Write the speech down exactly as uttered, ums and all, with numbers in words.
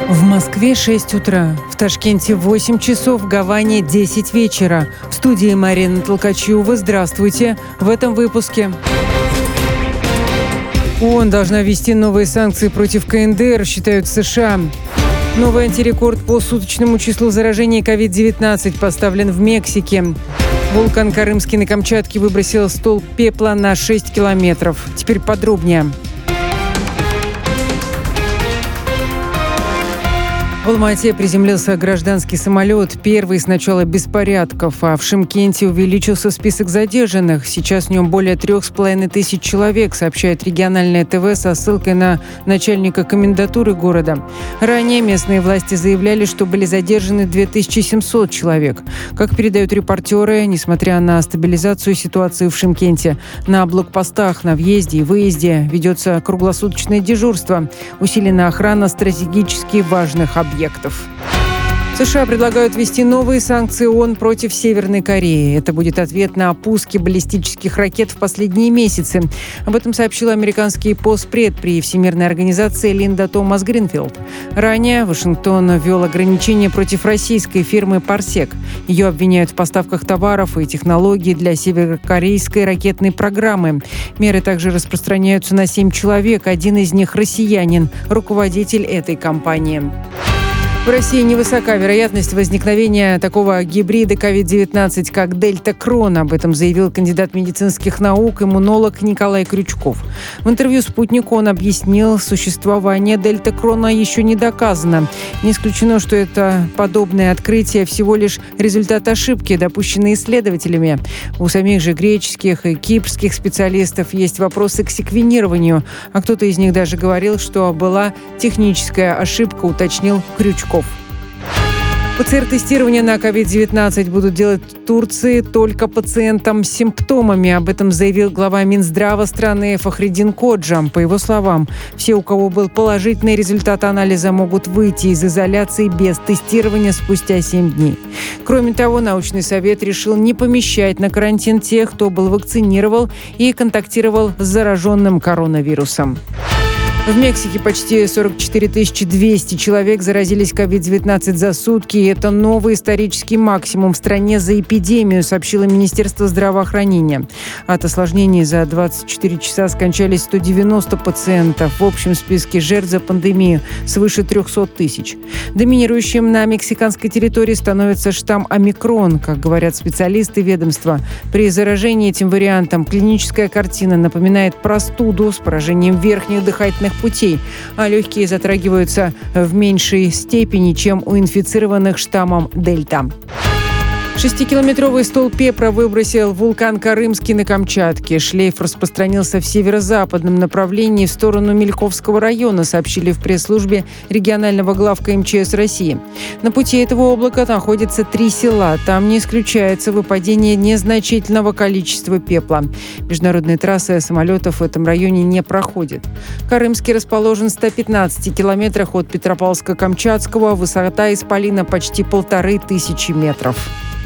В Москве шесть утра, в Ташкенте восемь часов, в Гаване десять вечера. В студии Марина Толкачева. Здравствуйте. В этом выпуске. ООН должна ввести новые санкции против ка эн дэ эр, считают США. Новый антирекорд по суточному числу заражений ковид девятнадцать поставлен в Мексике. Вулкан Карымский на Камчатке выбросил столб пепла на шесть километров. Теперь подробнее. В Алма-Ате приземлился гражданский самолет, первый с начала беспорядков, а в Шымкенте увеличился список задержанных. Сейчас в нем более трех с половиной тысяч человек, сообщает региональное ТВ со ссылкой на начальника комендатуры города. Ранее местные власти заявляли, что были задержаны две тысячи семьсот человек. Как передают репортеры, несмотря на стабилизацию ситуации в Шымкенте, на блокпостах, на въезде и выезде ведется круглосуточное дежурство, усилена охрана стратегически важных объектов. объектов. США предлагают ввести новые санкции ООН против Северной Кореи. Это будет ответ на пуски баллистических ракет в последние месяцы. Об этом сообщил американский постпред при Всемирной организации Линда Томас Гринфилд. Ранее Вашингтон ввел ограничения против российской фирмы «Парсек». Ее обвиняют в поставках товаров и технологий для северокорейской ракетной программы. Меры также распространяются на семь человек. Один из них россиянин, руководитель этой компании. В России невысока вероятность возникновения такого гибрида ковид девятнадцать, как дельта-крон. Об этом заявил кандидат медицинских наук, иммунолог Николай Крючков. В интервью «Спутнику» он объяснил, существование дельта-крона еще не доказано. Не исключено, что это подобное открытие всего лишь результат ошибки, допущенной исследователями. У самих же греческих и кипрских специалистов есть вопросы к секвенированию, а кто-то из них даже говорил, что была техническая ошибка, уточнил Крючков. ПЦР-тестирование на ковид девятнадцать будут делать в Турции только пациентам с симптомами. Об этом заявил глава Минздрава страны Фахриддин Коджа. По его словам, все, у кого был положительный результат анализа, могут выйти из изоляции без тестирования спустя семь дней. Кроме того, научный совет решил не помещать на карантин тех, кто был вакцинирован и контактировал с зараженным коронавирусом. В Мексике почти сорок четыре тысячи двести человек заразились ковид девятнадцать за сутки. И это новый исторический максимум в стране за эпидемию, сообщило Министерство здравоохранения. От осложнений за двадцать четыре часа скончались сто девяносто пациентов. В общем списке жертв за пандемию свыше триста тысяч. Доминирующим на мексиканской территории становится штамм омикрон. Как говорят специалисты ведомства, при заражении этим вариантом клиническая картина напоминает простуду с поражением верхних дыхательных путей, а легкие затрагиваются в меньшей степени, чем у инфицированных штаммом Дельта. Шестикилометровый столб пепла выбросил вулкан Карымский на Камчатке. Шлейф распространился в северо-западном направлении в сторону Мельковского района, сообщили в пресс-службе регионального главка эм че эс России. На пути этого облака находятся три села. Там не исключается выпадение незначительного количества пепла. Международные трассы самолетов в этом районе не проходят. Карымский расположен в ста пятнадцати километрах от Петропавловска-Камчатского. Высота исполина почти полторы тысячи метров.